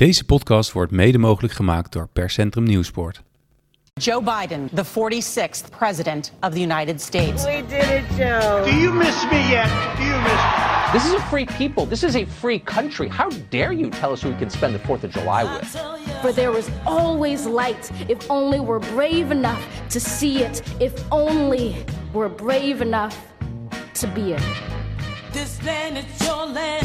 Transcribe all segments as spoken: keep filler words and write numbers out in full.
Deze podcast wordt mede mogelijk gemaakt door Perscentrum Nieuwsport. Joe Biden, the forty-sixth president of the United States. We did it, Joe. Do you miss me yet? Do you miss me? This is a free people. This is a free country. How dare you tell us who we can spend the fourth of July with? For there is always light if only we're brave enough to see it. If only we're brave enough to be it. This land is your land.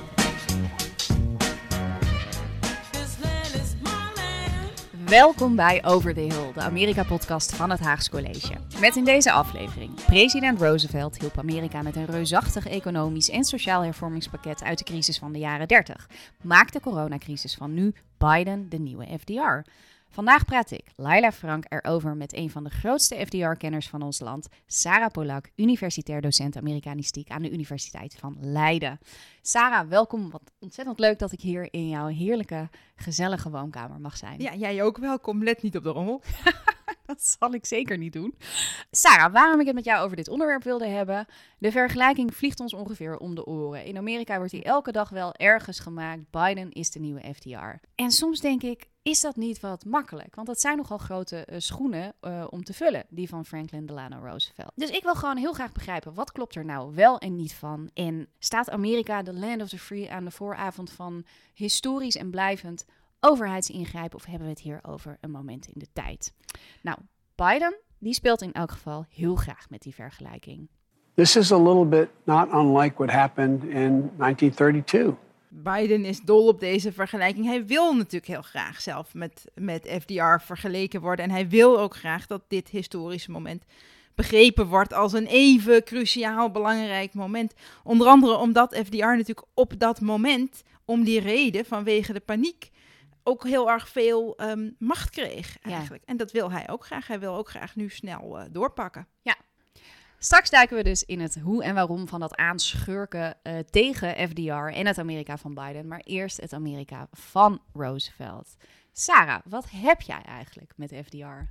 This land is my land. Welkom bij Over the Hill, de Amerika-podcast van het Haags College. Met in deze aflevering: president Roosevelt hielp Amerika met een reusachtig economisch en sociaal hervormingspakket uit de crisis van de jaren dertig. Maakt de coronacrisis van nu Biden de nieuwe F D R? Vandaag praat ik, Laila Frank, erover met een van de grootste F D R-kenners van ons land, Sarah Polak, universitair docent Amerikanistiek aan de Universiteit van Leiden. Sarah, welkom. Wat ontzettend leuk dat ik hier in jouw heerlijke, gezellige woonkamer mag zijn. Ja, jij ook welkom. Let niet op de rommel. Dat zal ik zeker niet doen. Sarah, waarom ik het met jou over dit onderwerp wilde hebben? De vergelijking vliegt ons ongeveer om de oren. In Amerika wordt die elke dag wel ergens gemaakt. Biden is de nieuwe F D R. En soms denk ik, is dat niet wat makkelijk? Want dat zijn nogal grote uh, schoenen uh, om te vullen, die van Franklin Delano Roosevelt. Dus ik wil gewoon heel graag begrijpen, wat klopt er nou wel en niet van? En staat Amerika, de land of the free, aan de vooravond van historisch en blijvend overheidsingrijpen, of hebben we het hier over een moment in de tijd? Nou, Biden, die speelt in elk geval heel graag met die vergelijking. This is a little bit not unlike what happened in nineteen thirty-two. Biden is dol op deze vergelijking. Hij wil natuurlijk heel graag zelf met, met F D R vergeleken worden. En hij wil ook graag dat dit historische moment begrepen wordt als een even cruciaal belangrijk moment. Onder andere omdat F D R natuurlijk op dat moment, om die reden, vanwege de paniek, ook heel erg veel um, macht kreeg eigenlijk. Ja. En dat wil hij ook graag. Hij wil ook graag nu snel uh, doorpakken. Ja. Straks duiken we dus in het hoe en waarom van dat aanschurken uh, tegen F D R en het Amerika van Biden. Maar eerst het Amerika van Roosevelt. Sarah, wat heb jij eigenlijk met F D R?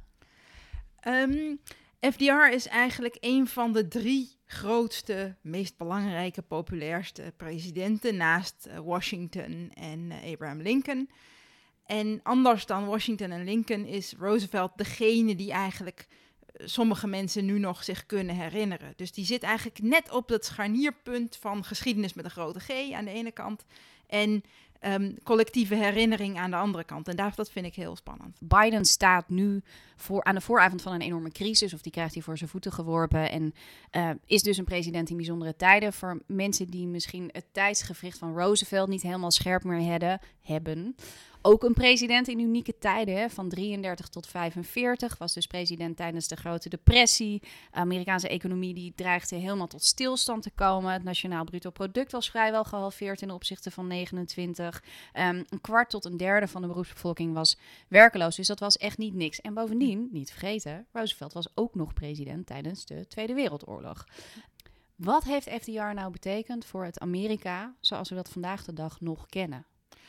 Um, F D R is eigenlijk een van de drie grootste, meest belangrijke, populairste presidenten naast uh, Washington en uh, Abraham Lincoln. En anders dan Washington en Lincoln is Roosevelt degene die eigenlijk sommige mensen nu nog zich kunnen herinneren. Dus die zit eigenlijk net op het scharnierpunt van geschiedenis met een grote G aan de ene kant en um, collectieve herinnering aan de andere kant. En daar, dat vind ik heel spannend. Biden staat nu voor, aan de vooravond van een enorme crisis, of die krijgt hij voor zijn voeten geworpen. En uh, is dus een president in bijzondere tijden. Voor mensen die misschien het tijdsgewricht van Roosevelt niet helemaal scherp meer hadden, hebben. Ook een president in unieke tijden, hè, van drieëndertig tot vijfenveertig. Was dus president tijdens de Grote Depressie. De Amerikaanse economie die dreigde helemaal tot stilstand te komen. Het nationaal bruto product was vrijwel gehalveerd ten opzichte van negenentwintig. Um, een kwart tot een derde van de beroepsbevolking was werkeloos. Dus dat was echt niet niks. En bovendien, niet vergeten, Roosevelt was ook nog president tijdens de Tweede Wereldoorlog. Wat heeft F D R nou betekend voor het Amerika zoals we dat vandaag de dag nog kennen?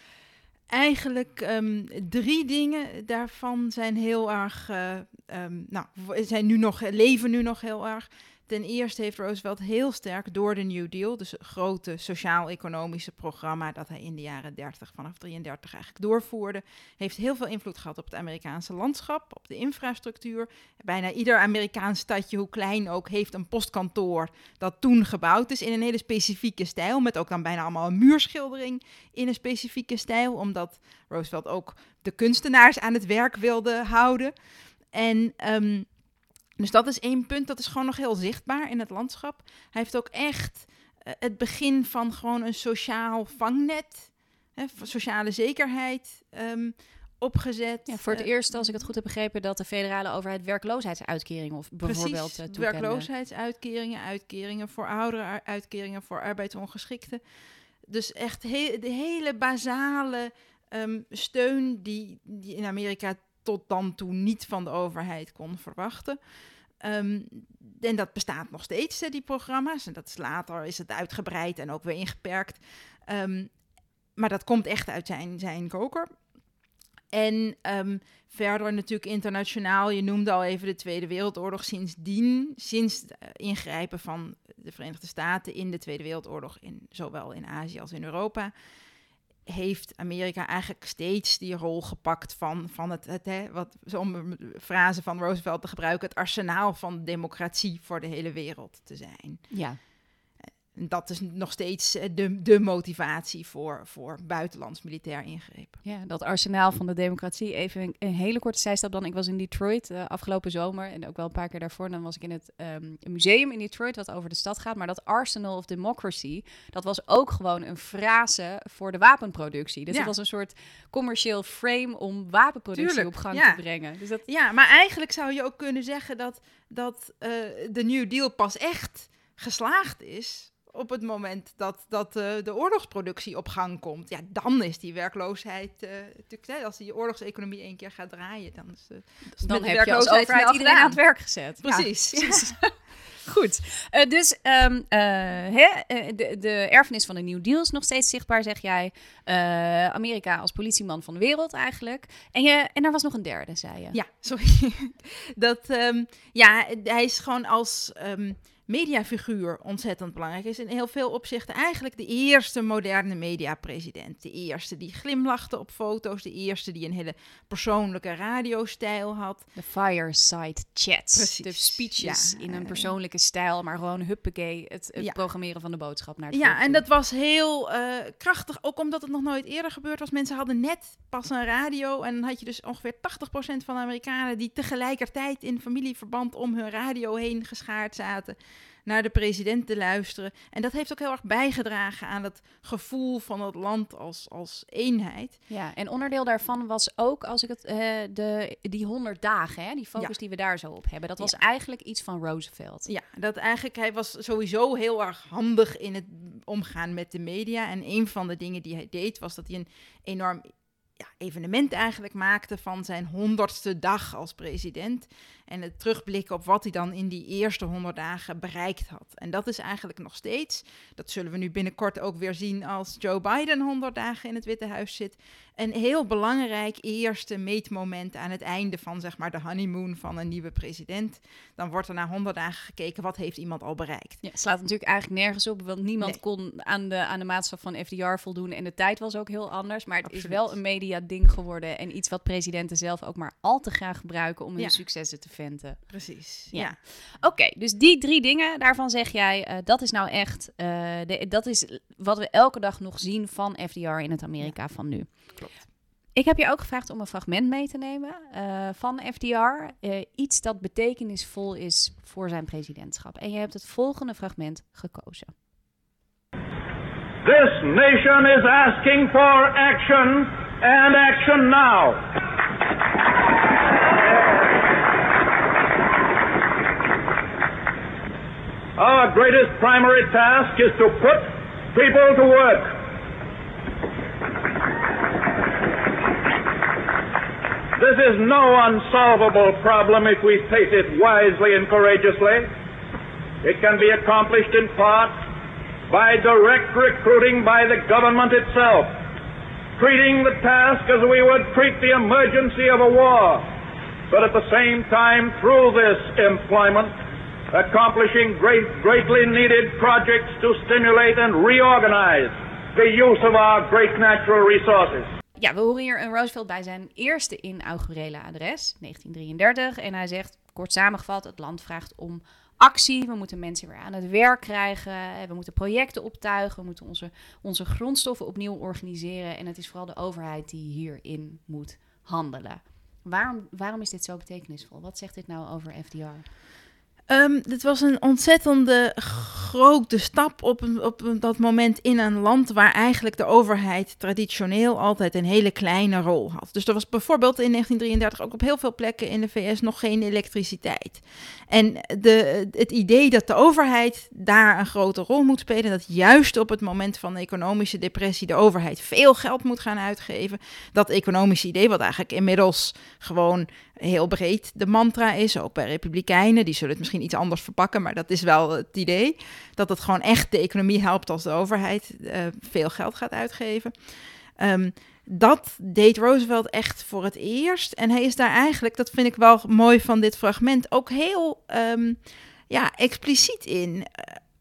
Eigenlijk um, drie dingen daarvan zijn heel erg, uh, um, nou, zijn nu nog, leven nu nog heel erg. Ten eerste heeft Roosevelt heel sterk door de New Deal, dus het grote sociaal-economische programma dat hij in de jaren dertig, vanaf drieëndertig eigenlijk doorvoerde, heeft heel veel invloed gehad op het Amerikaanse landschap, op de infrastructuur. Bijna ieder Amerikaans stadje, hoe klein ook, heeft een postkantoor dat toen gebouwd is in een hele specifieke stijl, met ook dan bijna allemaal een muurschildering in een specifieke stijl, omdat Roosevelt ook de kunstenaars aan het werk wilde houden. En Um, Dus dat is één punt, dat is gewoon nog heel zichtbaar in het landschap. Hij heeft ook echt uh, het begin van gewoon een sociaal vangnet, hè, sociale zekerheid um, opgezet. Ja, voor het uh, eerst, als ik het goed heb begrepen, dat de federale overheid werkloosheidsuitkeringen of bijvoorbeeld precies, uh, toekende. werkloosheidsuitkeringen, uitkeringen voor ouderen, uitkeringen voor arbeidsongeschikten. Dus echt he- de hele basale um, steun die, die in Amerika tot dan toe niet van de overheid kon verwachten. Um, en dat bestaat nog steeds, die programma's. En dat is later is het uitgebreid en ook weer ingeperkt. Um, maar dat komt echt uit zijn, zijn koker. En um, verder natuurlijk internationaal, je noemde al even de Tweede Wereldoorlog. Sindsdien, sinds het ingrijpen van de Verenigde Staten in de Tweede Wereldoorlog, in, zowel in Azië als in Europa, heeft Amerika eigenlijk steeds die rol gepakt van, van het, het hè, wat, om een frase van Roosevelt te gebruiken, het arsenaal van democratie voor de hele wereld te zijn. Ja. En dat is nog steeds de, de motivatie voor, voor buitenlands militair ingreep. Ja, dat arsenaal van de democratie. Even een, een hele korte zijstap dan. Ik was in Detroit uh, afgelopen zomer en ook wel een paar keer daarvoor. Dan was ik in het um, museum in Detroit wat over de stad gaat. Maar dat Arsenal of Democracy, dat was ook gewoon een frase voor de wapenproductie. Dus ja. dat was een soort commercieel frame om wapenproductie Tuurlijk, op gang ja. te brengen. Dus dat... Ja, maar eigenlijk zou je ook kunnen zeggen dat, dat uh, de New Deal pas echt geslaagd is op het moment dat, dat uh, de oorlogsproductie op gang komt. Ja, dan is die werkloosheid, uh, natuurlijk, als die oorlogseconomie één keer gaat draaien, dan is de, dan heb je als overheid iedereen aan het werk gezet. Precies. Ja, precies. Goed, uh, dus um, uh, hè, de, de erfenis van de New Deal is nog steeds zichtbaar, zeg jij. Uh, Amerika als politieman van de wereld eigenlijk. En, je, en er was nog een derde, zei je. Ja, sorry. dat, um, ja, hij is gewoon als Um, mediafiguur ontzettend belangrijk is. In heel veel opzichten eigenlijk de eerste moderne mediapresident. De eerste die glimlachte op foto's. De eerste die een hele persoonlijke radiostijl had. De fireside chats. Precies. De speeches ja, in een persoonlijke stijl. Maar gewoon huppakee, het, het ja. programmeren van de boodschap naar het Ja, volk en toe. dat was heel uh, krachtig. Ook omdat het nog nooit eerder gebeurd was. Mensen hadden net pas een radio. En dan had je dus ongeveer tachtig procent van de Amerikanen die tegelijkertijd in familieverband om hun radio heen geschaard zaten naar de president te luisteren. En dat heeft ook heel erg bijgedragen aan het gevoel van het land als, als eenheid. Ja, en onderdeel daarvan was ook, als ik het, uh, de, die honderd dagen, hè, die focus ja. die we daar zo op hebben. Dat was ja. eigenlijk iets van Roosevelt. Ja, dat eigenlijk, hij was sowieso heel erg handig in het omgaan met de media. En een van de dingen die hij deed, was dat hij een enorm ja, evenement eigenlijk maakte van zijn honderdste dag als president. En het terugblikken op wat hij dan in die eerste honderd dagen bereikt had. En dat is eigenlijk nog steeds, dat zullen we nu binnenkort ook weer zien als Joe Biden honderd dagen in het Witte Huis zit, een heel belangrijk eerste meetmoment aan het einde van zeg maar de honeymoon van een nieuwe president. Dan wordt er na honderd dagen gekeken, wat heeft iemand al bereikt? Ja, het slaat natuurlijk eigenlijk nergens op, want niemand Nee. kon aan de, aan de maatstaf van F D R voldoen en de tijd was ook heel anders. Maar het Absoluut. is wel een media-ding geworden en iets wat presidenten zelf ook maar al te graag gebruiken om hun Ja. successen te venten. Precies, Ja. ja. Oké, okay, dus die drie dingen, daarvan zeg jij, uh, dat is nou echt, uh, de, dat is wat we elke dag nog zien van F D R in het Amerika ja. van nu. Klopt. Ik heb je ook gevraagd om een fragment mee te nemen uh, van F D R. Uh, iets dat betekenisvol is voor zijn presidentschap. En je hebt het volgende fragment gekozen. This nation is asking for action and action now. Our greatest primary task is to put people to work. This is no unsolvable problem if we face it wisely and courageously. It can be accomplished in part by direct recruiting by the government itself, treating the task as we would treat the emergency of a war, but at the same time, through this employment, accomplishing great, greatly needed projects to stimulate and reorganize the use of our great natural resources. Ja, we horen hier een Roosevelt bij zijn eerste inaugurele adres, negentien drieëndertig. En hij zegt, kort samengevat, het land vraagt om actie. We moeten mensen weer aan het werk krijgen. We moeten projecten optuigen. We moeten onze, onze grondstoffen opnieuw organiseren. En het is vooral de overheid die hierin moet handelen. Waarom, waarom is dit zo betekenisvol? Wat zegt dit nou over F D R? Um, dit was een ontzettende grote stap op, een, op een, dat moment in een land waar eigenlijk de overheid traditioneel altijd een hele kleine rol had. Dus er was bijvoorbeeld in negentien drieëndertig ook op heel veel plekken in de V S nog geen elektriciteit. En de, het idee dat de overheid daar een grote rol moet spelen, dat juist op het moment van de economische depressie de overheid veel geld moet gaan uitgeven, dat economische idee, wat eigenlijk inmiddels gewoon heel breed de mantra is, ook bij republikeinen, die zullen het misschien iets anders verpakken, maar dat is wel het idee, dat het gewoon echt de economie helpt als de overheid uh, veel geld gaat uitgeven. Um, dat deed Roosevelt echt voor het eerst. En hij is daar eigenlijk, dat vind ik wel mooi van dit fragment, ook heel um, ja, expliciet in.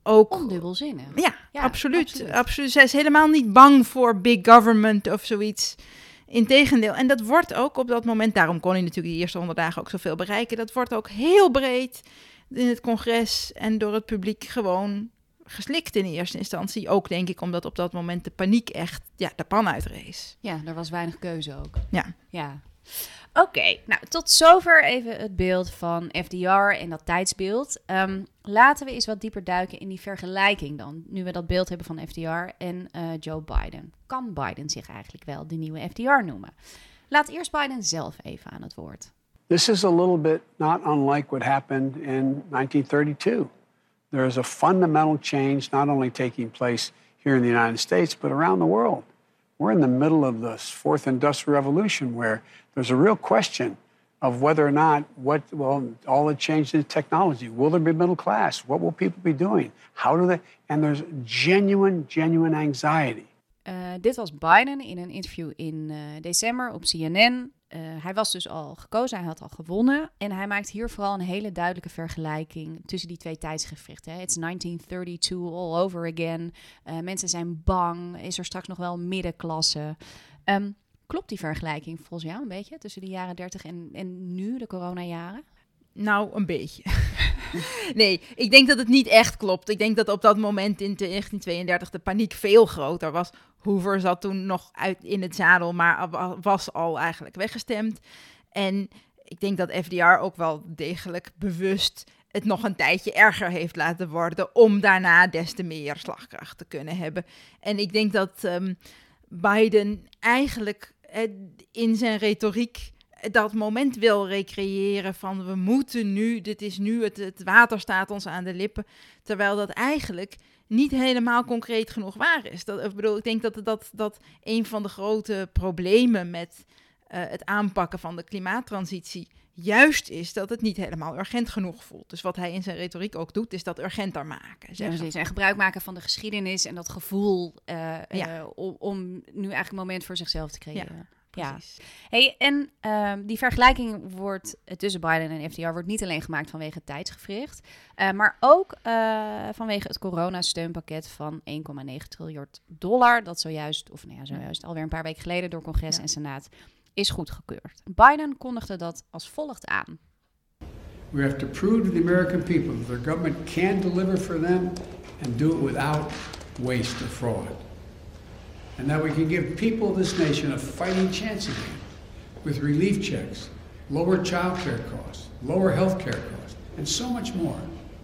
ook... Ondubbelzinnig. Ja, Ja, absoluut, absoluut. absoluut. Zij is helemaal niet bang voor big government of zoiets. Integendeel. En dat wordt ook op dat moment... Daarom kon hij natuurlijk die eerste honderd dagen ook zoveel bereiken. Dat wordt ook heel breed in het congres en door het publiek gewoon geslikt in eerste instantie. Ook denk ik omdat op dat moment de paniek echt ja, de pan uitrees. Ja, er was weinig keuze ook. Ja. Ja. Oké, okay, nou tot zover even het beeld van F D R en dat tijdsbeeld. Um, laten we eens wat dieper duiken in die vergelijking dan. Nu we dat beeld hebben van F D R en uh, Joe Biden. Kan Biden zich eigenlijk wel de nieuwe F D R noemen? Laat eerst Biden zelf even aan het woord. This is a little bit not unlike what happened in nineteen thirty-two. There is a fundamental change not only taking place here in the United States, but around the world. We're in the middle of the fourth industrial revolution where there's a real question of whether or not what, well, all the change in technology. Will there be middle class? What will people be doing? How do they, and there's genuine, genuine anxiety. Uh, dit was Biden in een interview in uh, december op C N N. Uh, hij was dus al gekozen, hij had al gewonnen. En hij maakt hier vooral een hele duidelijke vergelijking tussen die twee tijdsgevrichten. Hè. It's nineteen thirty-two all over again. Uh, mensen zijn bang. Is er straks nog wel middenklasse? Um, klopt die vergelijking volgens jou een beetje tussen de jaren dertig en, en nu, de coronajaren? Nou, een beetje. Nee, ik denk dat het niet echt klopt. Ik denk dat op dat moment in negentien tweeëndertig de paniek veel groter was. Hoover zat toen nog uit in het zadel, maar was al eigenlijk weggestemd. En ik denk dat F D R ook wel degelijk bewust het nog een tijdje erger heeft laten worden, om daarna des te meer slagkracht te kunnen hebben. En ik denk dat um, Biden eigenlijk eh, in zijn retoriek dat moment wil recreëren van we moeten nu, dit is nu, het, het water staat ons aan de lippen. Terwijl dat eigenlijk niet helemaal concreet genoeg waar is. Dat, ik bedoel, ik denk dat, dat, dat een van de grote problemen met uh, het aanpakken van de klimaattransitie juist is dat het niet helemaal urgent genoeg voelt. Dus wat hij in zijn retoriek ook doet, is dat urgenter maken. Ja, precies. En gebruik maken van de geschiedenis en dat gevoel uh, ja. uh, om, om nu eigenlijk een moment voor zichzelf te creëren. Ja. Ja. Hey, en uh, die vergelijking wordt tussen Biden en F D R wordt niet alleen gemaakt vanwege het tijdsgevricht, uh, maar ook uh, vanwege het coronasteunpakket van één komma negen triljard dollar, dat zojuist, of nou ja, zojuist alweer een paar weken geleden door Congres ja. en Senaat is goedgekeurd. Biden kondigde dat als volgt aan. We have to prove to the American people that their government can deliver for them and do it without waste or fraud. And that we can give people of this nation a fighting chance again with relief checks, lower child care costs, lower health care costs, and so much more.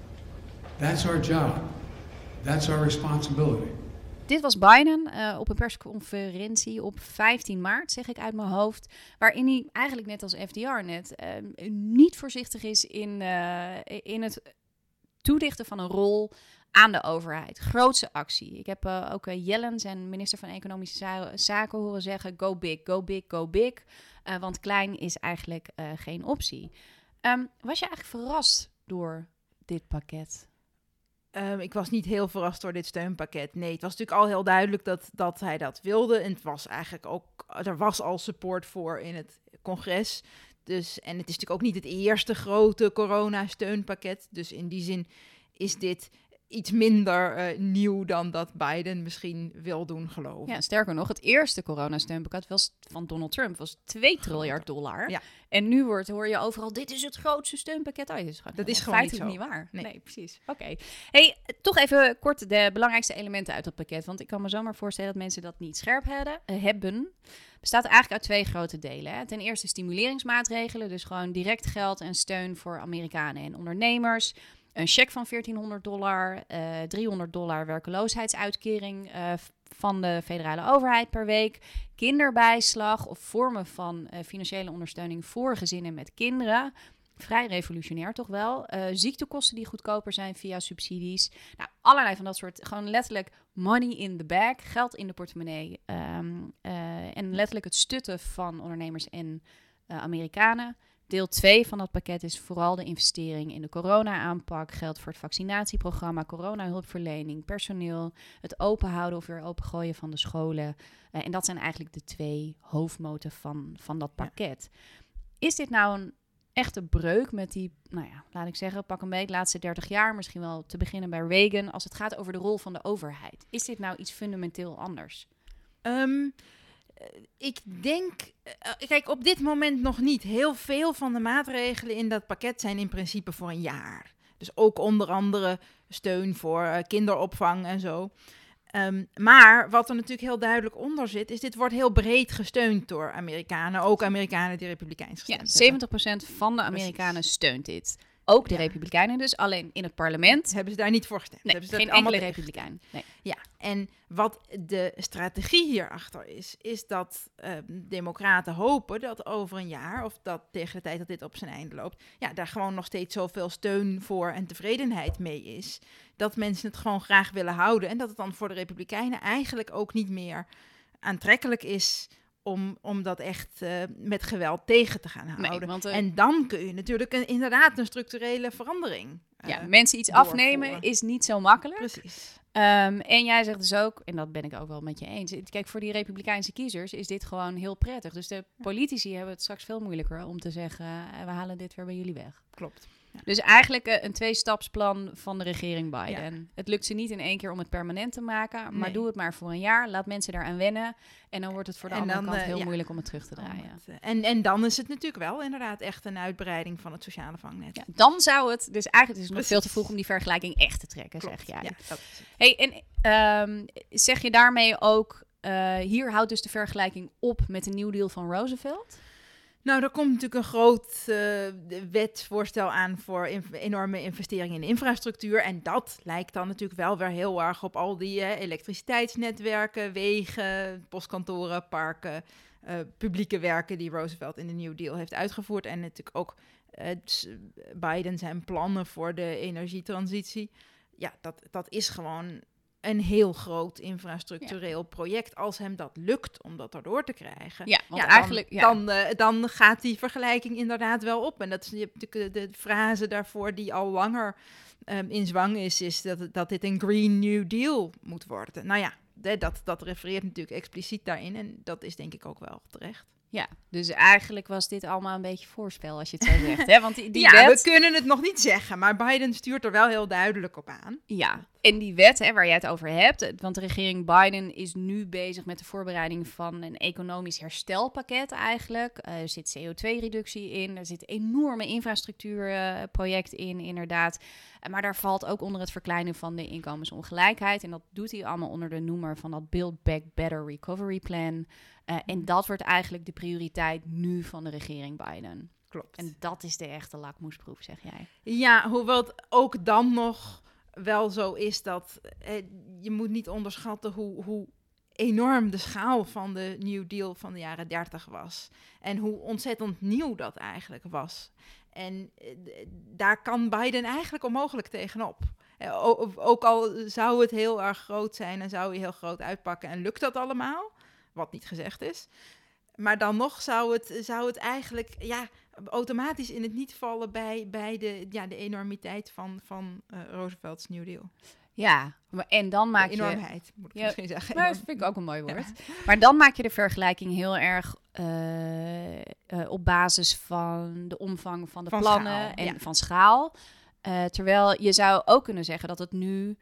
That's our job. That's our responsibility. Dit was Biden uh, op een persconferentie op vijftien maart, zeg ik uit mijn hoofd, waarin hij eigenlijk net als F D R net uh, niet voorzichtig is in, uh, in het toedichten van een rol aan de overheid. Grootse actie. Ik heb uh, ook uh, Yellen, zijn minister van Economische za- Zaken, horen zeggen go big, go big, go big. Uh, want klein is eigenlijk uh, geen optie. Um, was je eigenlijk verrast door dit pakket? Um, ik was niet heel verrast door dit steunpakket. Nee, het was natuurlijk al heel duidelijk dat, dat hij dat wilde. En het was eigenlijk ook, er was al support voor in het congres. Dus, en het is natuurlijk ook niet het eerste grote corona-steunpakket. Dus in die zin is dit iets minder uh, nieuw dan dat Biden misschien wil doen geloven. Ja, sterker nog, het eerste coronasteunpakket was van Donald Trump was twee triljard dollar. Ja. En nu wordt, hoor je overal, dit is het grootste steunpakket. Oh, dit is gewoon, dat is gewoon feitelijk niet, niet waar. Nee, nee precies. Oké. Okay. Hey, toch even kort de belangrijkste elementen uit dat pakket. Want ik kan me zomaar voorstellen dat mensen dat niet scherp hadden, uh, hebben. Bestaat eigenlijk uit twee grote delen. Hè. Ten eerste stimuleringsmaatregelen, dus gewoon direct geld en steun voor Amerikanen en ondernemers. Een cheque van veertienhonderd dollar, uh, driehonderd dollar werkloosheidsuitkering uh, van de federale overheid per week. Kinderbijslag of vormen van uh, financiële ondersteuning voor gezinnen met kinderen. Vrij revolutionair toch wel. Uh, ziektekosten die goedkoper zijn via subsidies. Nou, allerlei van dat soort, gewoon letterlijk money in the bag, geld in de portemonnee. Um, uh, en letterlijk het stutten van ondernemers en uh, Amerikanen. Deel twee van dat pakket is vooral de investering in de corona-aanpak. Geldt voor het vaccinatieprogramma, coronahulpverlening, personeel, het openhouden of weer opengooien van de scholen. Uh, en dat zijn eigenlijk de twee hoofdmoten van, van dat pakket. Ja. Is dit nou een echte breuk met die, nou ja, laat ik zeggen, pak een beetje de laatste dertig jaar, misschien wel te beginnen bij Reagan, als het gaat over de rol van de overheid. Is dit nou iets fundamenteel anders? Um, ik denk, uh, kijk, op dit moment nog niet. Heel veel van de maatregelen in dat pakket zijn in principe voor een jaar. Dus ook onder andere steun voor uh, kinderopvang en zo. Um, maar wat er natuurlijk heel duidelijk onder zit, is dit wordt heel breed gesteund door Amerikanen. Ook Amerikanen die republikeins gestemd Ja, hebben. zeventig procent van de Amerikanen Precies. steunt dit. Ook de ja. Republikeinen dus, alleen in het parlement hebben ze daar niet voor gestemd. Nee, hebben ze geen dat enkele allemaal Republikein. Nee. Ja, en wat de strategie hierachter is, is dat uh, democraten hopen dat over een jaar, of dat tegen de tijd dat dit op zijn einde loopt, ja, daar gewoon nog steeds zoveel steun voor en tevredenheid mee is, dat mensen het gewoon graag willen houden en dat het dan voor de Republikeinen eigenlijk ook niet meer aantrekkelijk is Om, om dat echt uh, met geweld tegen te gaan houden. Nee, want, uh, en dan kun je natuurlijk een, inderdaad een structurele verandering uh, Ja, mensen iets doorvoeren. afnemen is niet zo makkelijk. Precies. Um, en jij zegt dus ook, en dat ben ik ook wel met je eens, kijk, voor die Republikeinse kiezers is dit gewoon heel prettig. Dus de politici hebben het straks veel moeilijker om te zeggen, uh, we halen dit weer bij jullie weg. Klopt. Ja. Dus eigenlijk uh, een tweestapsplan van de regering Biden. Ja. Het lukt ze niet in één keer om het permanent te maken, maar Nee. doe het maar voor een jaar. Laat mensen daaraan wennen. En dan wordt het voor de En andere dan, kant uh, heel ja. moeilijk om het terug te draaien. Het, uh, en, en dan is het natuurlijk wel inderdaad echt een uitbreiding van het sociale vangnet. Ja, dan zou het, dus eigenlijk is het nog Precies. veel te vroeg om die vergelijking echt te trekken, Klopt. zeg jij. Ja, dat is het. Hey, en um, zeg je daarmee ook, uh, hier houdt dus de vergelijking op met de New Deal van Roosevelt? Nou, er komt natuurlijk een groot uh, wetsvoorstel aan voor inv- enorme investeringen in infrastructuur. En dat lijkt dan natuurlijk wel weer heel erg op al die uh, elektriciteitsnetwerken, wegen, postkantoren, parken, uh, publieke werken die Roosevelt in de New Deal heeft uitgevoerd. En natuurlijk ook uh, Biden zijn plannen voor de energietransitie. Ja, dat, dat is gewoon een heel groot infrastructureel ja. project. Als hem dat lukt om dat erdoor te krijgen. Ja, want ja, eigenlijk... Dan, ja. dan, uh, dan gaat die vergelijking inderdaad wel op. En dat is je hebt natuurlijk de, de frase daarvoor die al langer um, in zwang is, is dat, dat dit een Green New Deal moet worden. Nou ja, de, dat, dat refereert natuurlijk expliciet daarin. En dat is denk ik ook wel terecht. Ja, dus eigenlijk was dit allemaal een beetje voorspel als je het zo zegt. Hè? Want die, die ja, wet... we kunnen het nog niet zeggen, maar Biden stuurt er wel heel duidelijk op aan. Ja, en die wet hè, waar jij het over hebt, want de regering Biden is nu bezig met de voorbereiding van een economisch herstelpakket eigenlijk. Uh, er zit C O twee reductie in, er zit een enorme infrastructuurproject uh, in, inderdaad. Uh, maar daar valt ook onder het verkleinen van de inkomensongelijkheid. En dat doet hij allemaal onder de noemer van dat Build Back Better Recovery Plan. Uh, en dat wordt eigenlijk de prioriteit nu van de regering Biden. Klopt. En dat is de echte lakmoesproef, zeg jij. Ja, hoewel het ook dan nog wel zo is dat eh, je moet niet onderschatten hoe, hoe enorm de schaal van de New Deal van de jaren dertig was. En hoe ontzettend nieuw dat eigenlijk was. En eh, daar kan Biden eigenlijk onmogelijk tegenop. Eh, ook, ook al zou het heel erg groot zijn en zou hij heel groot uitpakken en lukt dat allemaal, wat niet gezegd is. Maar dan nog zou het, zou het eigenlijk ja, automatisch in het niet vallen bij, bij de, ja, de enormiteit van, van uh, Roosevelt's New Deal. Ja, maar en dan maak de je... enormheid, moet ik ja, misschien zeggen. Maar dat vind ik ook een mooi woord. Ja. Maar dan maak je de vergelijking heel erg uh, uh, op basis van de omvang van de van plannen schaal, en ja. van schaal. Uh, terwijl je zou ook kunnen zeggen dat het nu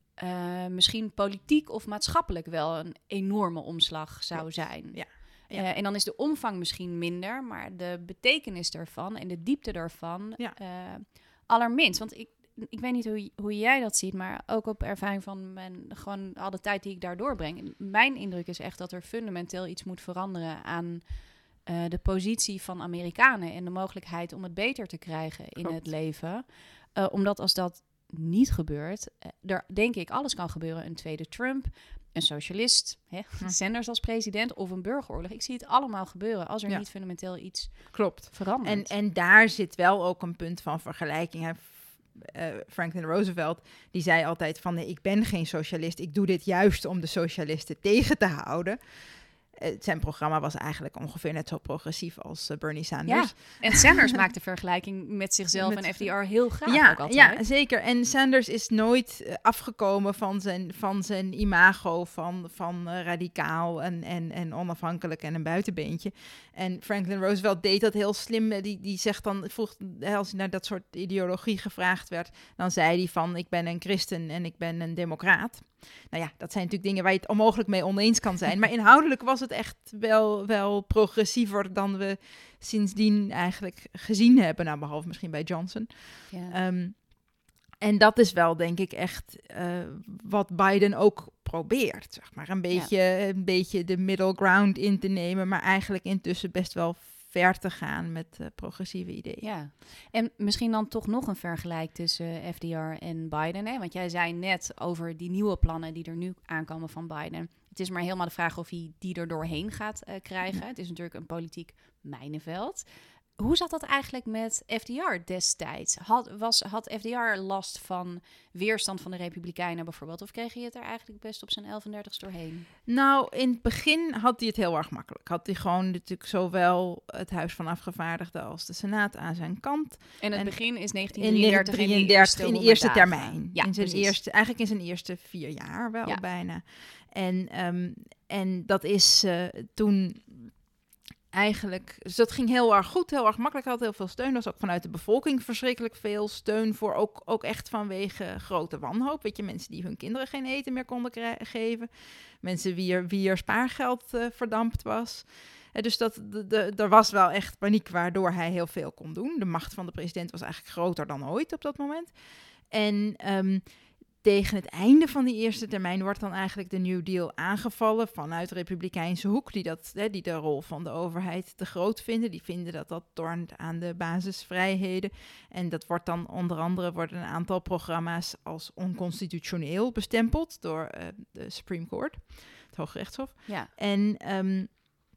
uh, misschien politiek of maatschappelijk wel een enorme omslag zou Klopt. zijn. Ja. Ja. Uh, en dan is de omvang misschien minder, maar de betekenis daarvan en de diepte daarvan ja. uh, allerminst. Want ik, ik weet niet hoe, hoe jij dat ziet, maar ook op ervaring van mijn, gewoon al de tijd die ik daar doorbreng. Mijn indruk is echt dat er fundamenteel iets moet veranderen aan uh, de positie van Amerikanen en de mogelijkheid om het beter te krijgen in Klopt. het leven. Uh, omdat als dat niet gebeurt, uh, er denk ik alles kan gebeuren. Een tweede Trump, een socialist, hè, Hm. Sanders als president of een burgeroorlog. Ik zie het allemaal gebeuren als er Ja. niet fundamenteel iets Klopt. verandert. En, en daar zit wel ook een punt van vergelijking. Hè. Uh, Franklin Roosevelt, die zei altijd van nee, ik ben geen socialist. Ik doe dit juist om de socialisten tegen te houden. Uh, zijn programma was eigenlijk ongeveer net zo progressief als uh, Bernie Sanders. Ja, en Sanders maakt de vergelijking met zichzelf met, en F D R heel graag ja, ook altijd. Ja, zeker. En Sanders is nooit uh, afgekomen van zijn, van zijn imago van, van uh, radicaal en, en, en onafhankelijk en een buitenbeentje. En Franklin Roosevelt deed dat heel slim. Die, die zegt dan, vroeg, als hij naar dat soort ideologie gevraagd werd, dan zei hij van, ik ben een christen en ik ben een democraat. Nou ja, dat zijn natuurlijk dingen waar je het onmogelijk mee oneens kan zijn. Maar inhoudelijk was het echt wel, wel progressiever dan we sindsdien eigenlijk gezien hebben. Nou, behalve misschien bij Johnson. Ja. Um, en dat is wel, denk ik, echt uh, wat Biden ook probeert. Zeg maar. Een beetje, ja. een beetje de middle ground in te nemen, maar eigenlijk intussen best wel ver te gaan met uh, progressieve ideeën. Ja, en misschien dan toch nog een vergelijk tussen uh, F D R en Biden. Hè? Want jij zei net over die nieuwe plannen die er nu aankomen van Biden. Het is maar helemaal de vraag of hij die er doorheen gaat uh, krijgen. Ja. Het is natuurlijk een politiek mijnenveld. Hoe zat dat eigenlijk met F D R destijds? Had, was, had F D R last van weerstand van de Republikeinen bijvoorbeeld? Of kreeg hij het er eigenlijk best op zijn elfendertigste doorheen? Nou, in het begin had hij het heel erg makkelijk. Had hij gewoon natuurlijk zowel het Huis van Afgevaardigden als de Senaat aan zijn kant. En het en begin is negentien drieëndertig in, in de eerste, in de eerste termijn. Ja, in zijn eerste, eigenlijk in zijn eerste vier jaar wel ja. bijna. En, um, en dat is uh, toen... Eigenlijk, dus dat ging heel erg goed, heel erg makkelijk, had heel veel steun. Er was ook vanuit de bevolking verschrikkelijk veel steun voor, ook, ook echt vanwege grote wanhoop. Weet je, mensen die hun kinderen geen eten meer konden krijgen, geven. Mensen wie er, wie er spaargeld uh, verdampt was. Uh, dus dat, de, de, er was wel echt paniek waardoor hij heel veel kon doen. De macht van de president was eigenlijk groter dan ooit op dat moment. En... Um, Tegen het einde van die eerste termijn wordt dan eigenlijk de New Deal aangevallen vanuit de Republikeinse hoek, die, dat, hè, die de rol van de overheid te groot vinden. Die vinden dat dat tornt aan de basisvrijheden. En dat wordt dan onder andere worden een aantal programma's als onconstitutioneel bestempeld door uh, de Supreme Court, het Hoge Rechtshof. Ja. En um,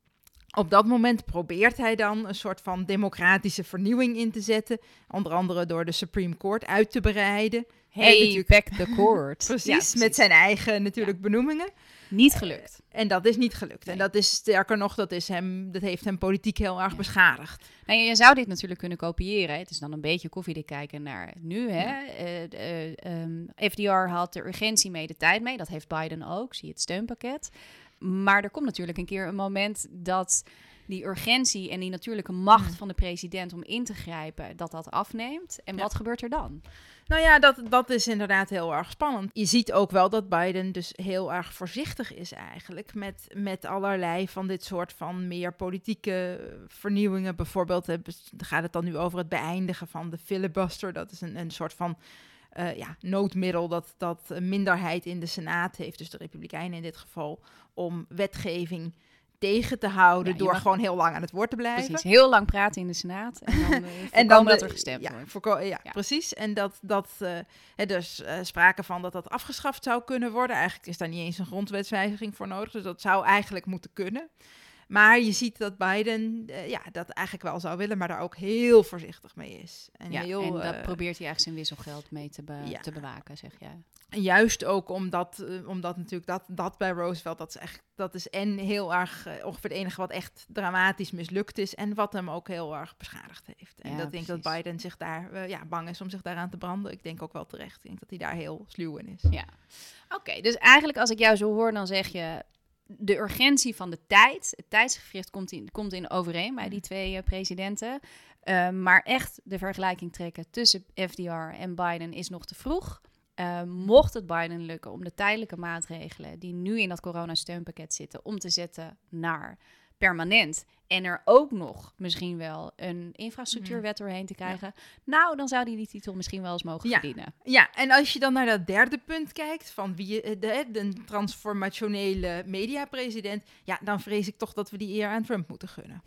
op dat moment probeert hij dan een soort van democratische vernieuwing in te zetten, onder andere door de Supreme Court uit te breiden. Hey, back the court. precies, ja, precies, met zijn eigen natuurlijk ja. benoemingen. Niet gelukt. Uh, en dat is niet gelukt. Nee. En dat is sterker nog, dat, is hem, dat heeft hem politiek heel erg ja. beschadigd. Nou, je zou dit natuurlijk kunnen kopiëren. Het is dan een beetje koffiedik kijken naar nu. Hè? Ja. Uh, uh, um, F D R had de urgentie mee, de tijd mee. Dat heeft Biden ook. Zie je het steunpakket. Maar er komt natuurlijk een keer een moment dat die urgentie en die natuurlijke macht van de president om in te grijpen, dat dat afneemt. En ja. wat gebeurt er dan? Nou ja, dat, dat is inderdaad heel erg spannend. Je ziet ook wel dat Biden dus heel erg voorzichtig is eigenlijk met, met allerlei van dit soort van meer politieke vernieuwingen. Bijvoorbeeld he, gaat het dan nu over het beëindigen van de filibuster. Dat is een, een soort van uh, ja, noodmiddel dat, dat een minderheid in de Senaat heeft, dus de Republikeinen in dit geval, om wetgeving tegen te houden ja, door mag... gewoon heel lang aan het woord te blijven. Precies, heel lang praten in de Senaat en dan, uh, en dan de, dat er gestemd ja, wordt. Voorko- ja, ja, precies. En dat, dat uh, er dus uh, sprake van dat dat afgeschaft zou kunnen worden. Eigenlijk is daar niet eens een grondwetswijziging voor nodig, dus dat zou eigenlijk moeten kunnen. Maar je ziet dat Biden uh, ja, dat eigenlijk wel zou willen, maar daar ook heel voorzichtig mee is. En, ja, heel, en dat uh, probeert hij eigenlijk zijn wisselgeld mee te, be- ja. te bewaken, zeg jij. En juist ook omdat, uh, omdat natuurlijk dat, dat bij Roosevelt, dat is, echt, dat is en heel erg uh, ongeveer het enige wat echt dramatisch mislukt is en wat hem ook heel erg beschadigd heeft. En ja, dat denk ik dat Biden zich daar uh, ja, bang is om zich daaraan te branden. Ik denk ook wel terecht. Ik denk dat hij daar heel sluw in is. Ja, oké. Okay, dus eigenlijk als ik jou zo hoor, dan zeg je de urgentie van de tijd, het tijdsgevricht komt in, komt in overeen bij die twee uh, presidenten. Uh, maar echt de vergelijking trekken tussen F D R en Biden is nog te vroeg. Uh, mocht het Biden lukken om de tijdelijke maatregelen die nu in dat coronasteunpakket zitten, om te zetten naar permanent en er ook nog misschien wel een infrastructuurwet doorheen te krijgen, ja. nou, dan zou die die titel misschien wel eens mogen ja. verdienen. Ja, en als je dan naar dat derde punt kijkt, van wie de, de transformationele mediapresident, ja, dan vrees ik toch dat we die eer aan Trump moeten gunnen.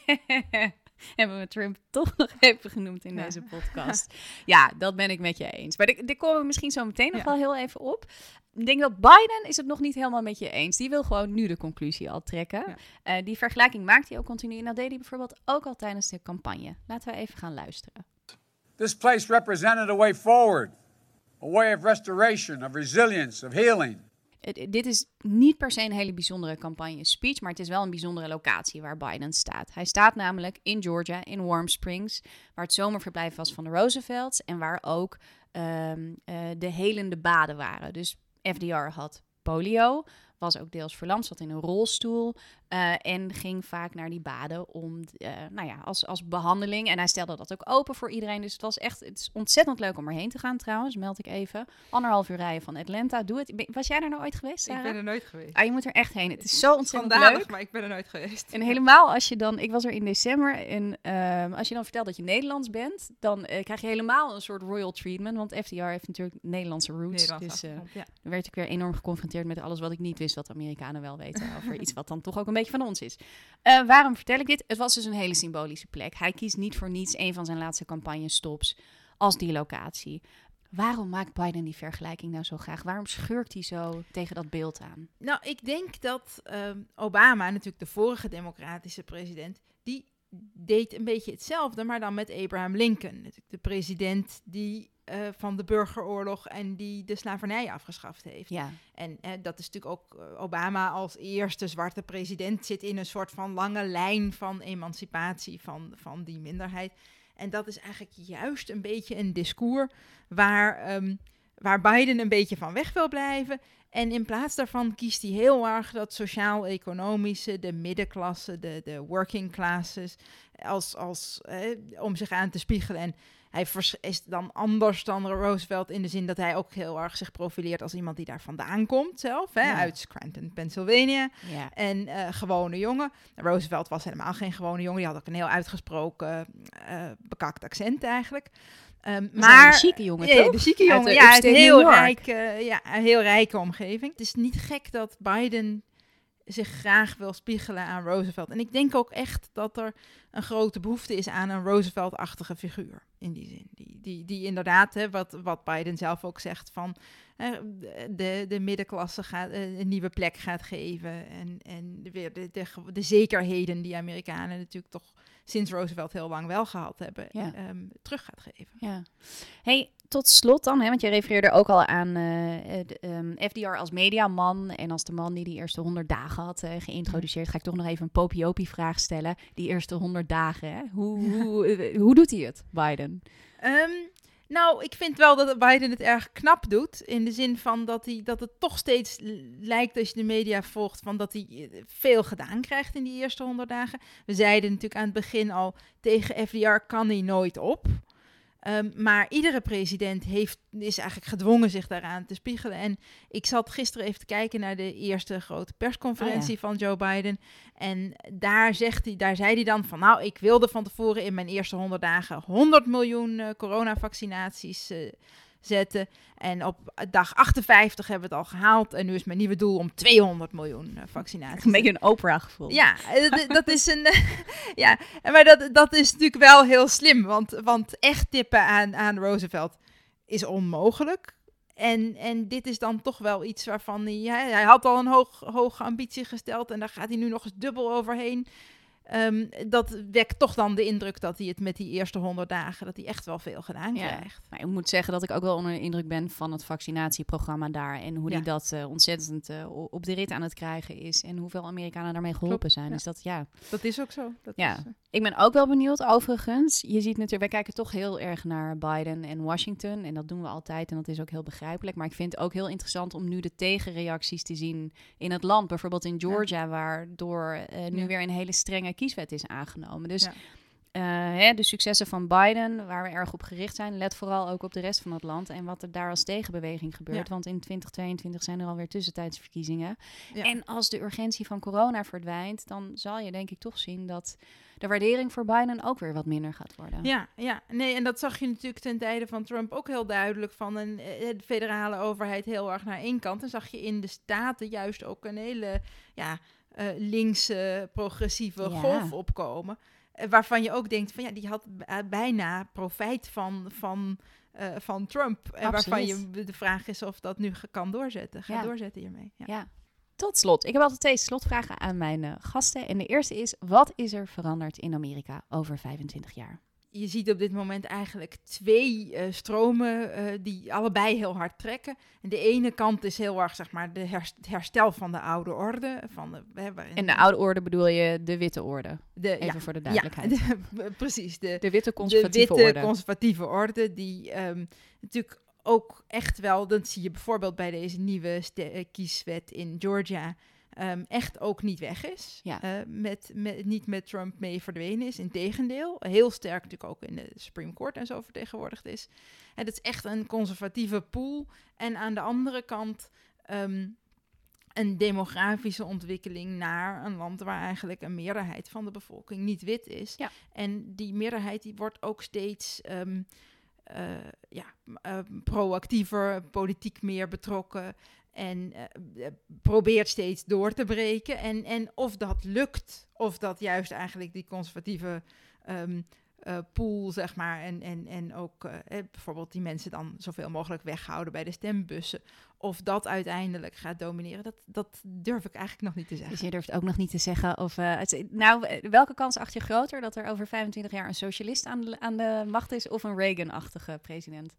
Hebben we Trump toch nog even genoemd in ja. deze podcast. Ja, dat ben ik met je eens. Maar daar komen we misschien zo meteen nog ja. wel heel even op. Ik denk dat Biden is het nog niet helemaal met je eens. Die wil gewoon nu de conclusie al trekken. Ja. Uh, die vergelijking maakt hij ook continu. En dat deed hij bijvoorbeeld ook al tijdens de campagne. Laten we even gaan luisteren. This place represented a way forward. A way of restoration, of resilience, of healing. uh, dit is niet per se een hele bijzondere campagne speech, maar het is wel een bijzondere locatie waar Biden staat. Hij staat namelijk in Georgia, in Warm Springs, waar het zomerverblijf was van de Roosevelts en waar ook um, uh, de helende baden waren. Dus F D R had polio, was ook deels verlamd, zat in een rolstoel uh, en ging vaak naar die baden om, uh, nou ja, als, als behandeling. En hij stelde dat ook open voor iedereen. Dus het was echt, het is ontzettend leuk om erheen te gaan trouwens, meld ik even. Anderhalf uur rijden van Atlanta. Doe het. Was jij daar nou ooit geweest, Sarah? Ik ben er nooit geweest. Ah, je moet er echt heen. Het is zo ontzettend Schandalig, leuk. Maar ik ben er nooit geweest. En helemaal als je dan, ik was er in december en uh, als je dan vertelt dat je Nederlands bent, dan uh, krijg je helemaal een soort royal treatment. Want F D R heeft natuurlijk Nederlandse roots. Nederlands dus uh, ja. dan werd ik weer enorm geconfronteerd met alles wat ik niet wist, wat de Amerikanen wel weten over iets wat dan toch ook een beetje van ons is. Uh, waarom vertel ik dit? Het was dus een hele symbolische plek. Hij kiest niet voor niets een van zijn laatste campagnestops als die locatie. Waarom maakt Biden die vergelijking nou zo graag? Waarom schurkt hij zo tegen dat beeld aan? Nou, ik denk dat um, Obama, natuurlijk de vorige democratische president, die deed een beetje hetzelfde, maar dan met Abraham Lincoln. Natuurlijk de president die uh, van de burgeroorlog en die de slavernij afgeschaft heeft. Ja. En uh, dat is natuurlijk ook uh, Obama als eerste zwarte president zit in een soort van lange lijn van emancipatie van, van die minderheid. En dat is eigenlijk juist een beetje een discours waar, um, waar Biden een beetje van weg wil blijven. En in plaats daarvan kiest hij heel erg dat sociaal-economische, de middenklasse, de, de working classes, als, als, eh, om zich aan te spiegelen. En hij vers- is dan anders dan Roosevelt in de zin dat hij ook heel erg zich profileert als iemand die daar vandaan komt zelf, hè, ja. uit Scranton, Pennsylvania. Ja. En uh, gewone jongen. Roosevelt was helemaal geen gewone jongen. Die had ook een heel uitgesproken, uh, bekakt accent eigenlijk. Um, maar de chique jongen, ja, toch? de chique jongen, uit, uh, ja, het heel New York. rijke, ja, een heel rijke omgeving. Het is niet gek dat Biden zich graag wil spiegelen aan Roosevelt. En ik denk ook echt dat er een grote behoefte is aan een Roosevelt-achtige figuur. In die zin. Die, die, die inderdaad, hè, wat, wat Biden zelf ook zegt, van hè, de, de middenklasse gaat, uh, een nieuwe plek gaat geven. En, en weer de, de, de zekerheden die Amerikanen natuurlijk toch sinds Roosevelt heel lang wel gehad hebben, ja. um, terug gaat geven. Ja. Hey, tot slot dan, hè, want je refereerde ook al aan uh, de, um, F D R als mediaman en als de man die die eerste honderd dagen had uh, geïntroduceerd. Ga ik toch nog even een Popiopie-vraag stellen. Die eerste honderd dagen, hè? Hoe, hoe, hoe doet hij het, Biden? Um, nou, ik vind wel dat Biden het erg knap doet. In de zin van dat, hij, dat het toch steeds lijkt, als je de media volgt, van dat hij veel gedaan krijgt in die eerste honderd dagen. We zeiden natuurlijk aan het begin al, tegen F D R kan hij nooit op. Um, maar iedere president heeft, is eigenlijk gedwongen zich daaraan te spiegelen. En ik zat gisteren even te kijken naar de eerste grote persconferentie oh ja. van Joe Biden. En daar, zegt hij, daar zei hij dan van, nou, ik wilde van tevoren in mijn eerste honderd dagen honderd miljoen uh, coronavaccinaties uh, zetten. En op dag achtenvijftig hebben we het al gehaald. En nu is mijn nieuwe doel om tweehonderd miljoen uh, vaccinaties. Een beetje een Oprah-gevoel. Ja, dat, dat is een. Uh, ja, maar dat, dat is natuurlijk wel heel slim. Want, want echt tippen aan, aan Roosevelt is onmogelijk. En, en dit is dan toch wel iets waarvan hij... Hij, hij had al een hoog, hoge ambitie gesteld. En daar gaat hij nu nog eens dubbel overheen. Um, dat wekt toch dan de indruk dat hij het met die eerste honderd dagen, dat hij echt wel veel gedaan ja. krijgt. Maar ik moet zeggen dat ik ook wel onder de indruk ben van het vaccinatieprogramma daar. En hoe ja. hij dat uh, ontzettend uh, op de rit aan het krijgen is. En hoeveel Amerikanen daarmee geholpen Klopt, zijn. Ja. Dus dat, ja. Dat is ook zo. Dat ja. is, uh... Ik ben ook wel benieuwd overigens. Je ziet natuurlijk, wij kijken toch heel erg naar Biden en Washington. En dat doen we altijd en dat is ook heel begrijpelijk. Maar ik vind het ook heel interessant om nu de tegenreacties te zien in het land. Bijvoorbeeld in Georgia, ja. waardoor uh, nu ja. weer een hele strenge kieswet is aangenomen. Dus ja. uh, hè, de successen van Biden, waar we erg op gericht zijn, let vooral ook op de rest van het land en wat er daar als tegenbeweging gebeurt. Ja. Want in twintig tweeëntwintig zijn er alweer tussentijds verkiezingen. Ja. En als de urgentie van corona verdwijnt, dan zal je denk ik toch zien dat de waardering voor Biden ook weer wat minder gaat worden. Ja, ja, nee, en dat zag je natuurlijk ten tijde van Trump ook heel duidelijk, van een de federale overheid heel erg naar één kant. En zag je in de staten juist ook een hele ja, uh, linkse, progressieve ja. golf opkomen. Uh, waarvan je ook denkt van ja, die had b- bijna profijt van, van, uh, van Trump. En waarvan je de vraag is of dat nu kan doorzetten. Gaat ja. doorzetten hiermee. Ja. ja. Tot slot, ik heb altijd twee slotvragen aan mijn uh, gasten. En de eerste is, wat is er veranderd in Amerika over vijfentwintig jaar? je ziet op dit moment eigenlijk twee uh, stromen uh, die allebei heel hard trekken. En de ene kant is heel erg, zeg maar, de herst- het herstel van de oude orde. Van de, hè, en de oude orde bedoel je de witte orde? De, Even ja, voor de duidelijkheid. Ja, de, precies. De, de witte conservatieve de witte orde. conservatieve orde die um, natuurlijk ook echt wel, dat zie je bijvoorbeeld bij deze nieuwe ste- kieswet in Georgia, um, echt ook niet weg is. Ja. Uh, met, met, niet met Trump mee verdwenen is. Integendeel, heel sterk natuurlijk ook in de Supreme Court en zo vertegenwoordigd is. En dat is echt een conservatieve pool. En aan de andere kant um, een demografische ontwikkeling naar een land waar eigenlijk een meerderheid van de bevolking niet wit is. Ja. En die meerderheid die wordt ook steeds um, uh, ja, uh, proactiever, politiek meer betrokken en uh, probeert steeds door te breken. En, en of dat lukt, of dat juist eigenlijk die conservatieve um, uh, pool, zeg maar, en, en, en ook uh, eh, bijvoorbeeld die mensen dan zoveel mogelijk weghouden bij de stembussen, of dat uiteindelijk gaat domineren, dat, dat durf ik eigenlijk nog niet te zeggen. Dus je durft ook nog niet te zeggen of... Uh, het, nou, welke kans acht je groter dat er over vijfentwintig jaar een socialist aan de, aan de macht is of een Reagan-achtige president?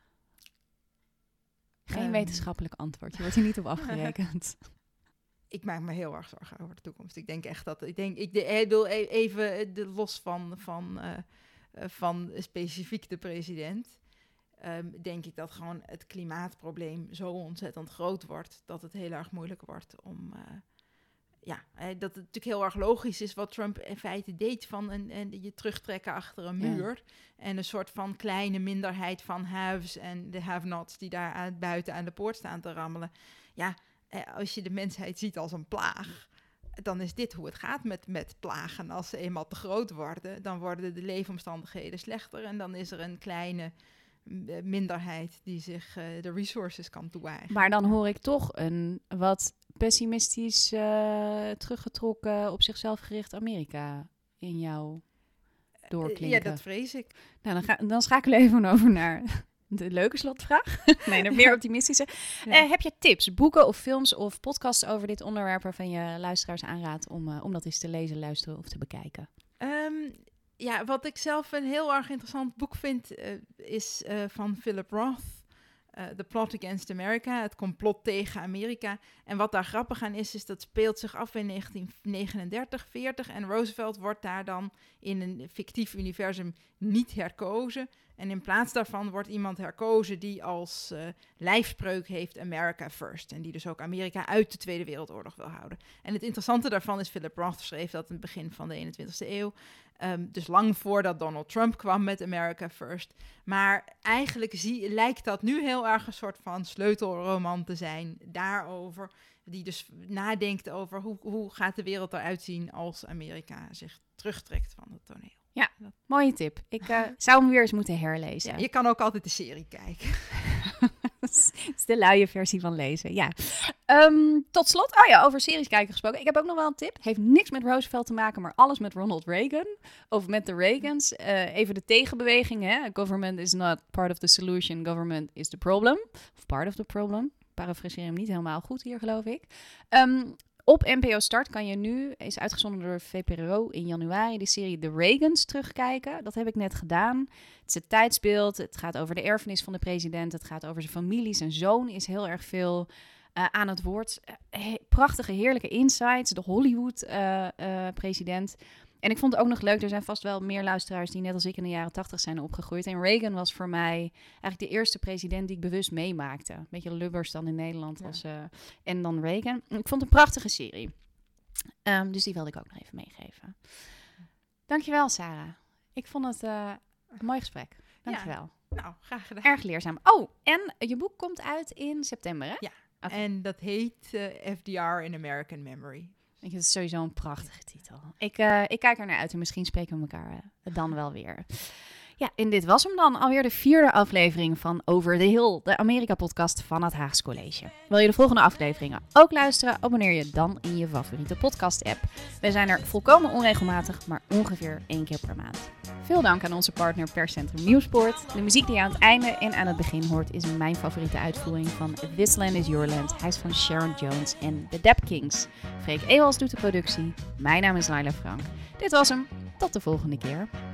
Geen um, wetenschappelijk antwoord. Je wordt hier niet op afgerekend. Ik maak me heel erg zorgen over de toekomst. Ik denk echt dat... Ik denk, ik, de, ik bedoel, even de, los van, van, uh, uh, van specifiek de president, Um, denk ik dat gewoon het klimaatprobleem zo ontzettend groot wordt, dat het heel erg moeilijk wordt om... Uh, ja, eh, dat het natuurlijk heel erg logisch is wat Trump in feite deed, van een, een, je terugtrekken achter een muur. Ja. En een soort van kleine minderheid van haves en de have-nots die daar aan, buiten aan de poort staan te rammelen. Ja, eh, als je de mensheid ziet als een plaag, dan is dit hoe het gaat met, met plagen. Als ze eenmaal te groot worden, dan worden de leefomstandigheden slechter en dan is er een kleine minderheid die zich uh, de resources kan toe-eigenen. Maar dan hoor ik toch een wat pessimistisch uh, teruggetrokken, op zichzelf gericht Amerika in jou doorklinken. Uh, ja, dat vrees ik. Nou, dan, ga, dan schakelen we even over naar de leuke slotvraag. Nee, een meer optimistische. Ja. Uh, heb je tips, boeken of films of podcasts over dit onderwerp waarvan je luisteraars aanraadt om, uh, om dat eens te lezen, luisteren of te bekijken? Um, Ja, wat ik zelf een heel erg interessant boek vind, uh, is uh, van Philip Roth, uh, The Plot Against America, het complot tegen Amerika. En wat daar grappig aan is, is dat speelt zich af in negentien negenendertig, veertig en Roosevelt wordt daar dan in een fictief universum niet herkozen. En in plaats daarvan wordt iemand herkozen die als uh, lijfspreuk heeft America First. En die dus ook Amerika uit de Tweede Wereldoorlog wil houden. En het interessante daarvan is, Philip Roth schreef dat in het begin van de eenentwintigste eeuw. Um, dus lang voordat Donald Trump kwam met America First. Maar eigenlijk zie, lijkt dat nu heel erg een soort van sleutelroman te zijn daarover. Die dus nadenkt over hoe, hoe gaat de wereld eruit zien als Amerika zich terugtrekt van het toneel. Ja, mooie tip. Ik uh, zou hem weer eens moeten herlezen. Ja, je kan ook altijd de serie kijken. Het is de luie versie van lezen, ja. Um, tot slot, oh ja, over series kijken gesproken. Ik heb ook nog wel een tip. Heeft niks met Roosevelt te maken, maar alles met Ronald Reagan. Of met de Reagans. Uh, even de tegenbeweging, hè. Government is not part of the solution, government is the problem. Of part of the problem. Parafraseer hem niet helemaal goed hier, geloof ik. Um, Op N P O Start kan je nu, is uitgezonden door V P R O in januari, de serie The Reagans terugkijken. Dat heb ik net gedaan. Het is het tijdsbeeld, het gaat over de erfenis van de president, het gaat over zijn familie. Zijn zoon is heel erg veel uh, aan het woord. Uh, he- prachtige, heerlijke insights, de Hollywood-president. Uh, uh, en ik vond het ook nog leuk, er zijn vast wel meer luisteraars die net als ik in de jaren tachtig zijn opgegroeid. En Reagan was voor mij eigenlijk de eerste president die ik bewust meemaakte. Een beetje lubbers dan in Nederland. Ja. Als, uh, en dan Reagan. Ik vond het een prachtige serie. Um, dus die wilde ik ook nog even meegeven. Dankjewel, Sarah. Ik vond het uh, een mooi gesprek. Dankjewel. Ja, nou, graag gedaan. Erg leerzaam. Oh, en je boek komt uit in september, hè? Ja, okay. En dat heet uh, F D R in American Memory. Dat is sowieso een prachtige titel. Ik, uh, ik kijk er naar uit en misschien spreken we elkaar uh, dan wel weer. Ja, en dit was hem dan. Alweer de vierde aflevering van Over the Hill, de Amerika-podcast van het Haags College. Wil je de volgende afleveringen ook luisteren? Abonneer je dan in je favoriete podcast-app. We zijn er volkomen onregelmatig, maar ongeveer één keer per maand. Veel dank aan onze partner Perscentrum Nieuwsport. De muziek die je aan het einde en aan het begin hoort is mijn favoriete uitvoering van This Land is Your Land. Hij is van Sharon Jones en The Dap Kings. Freek Ewals doet de productie. Mijn naam is Laila Frank. Dit was hem. Tot de volgende keer.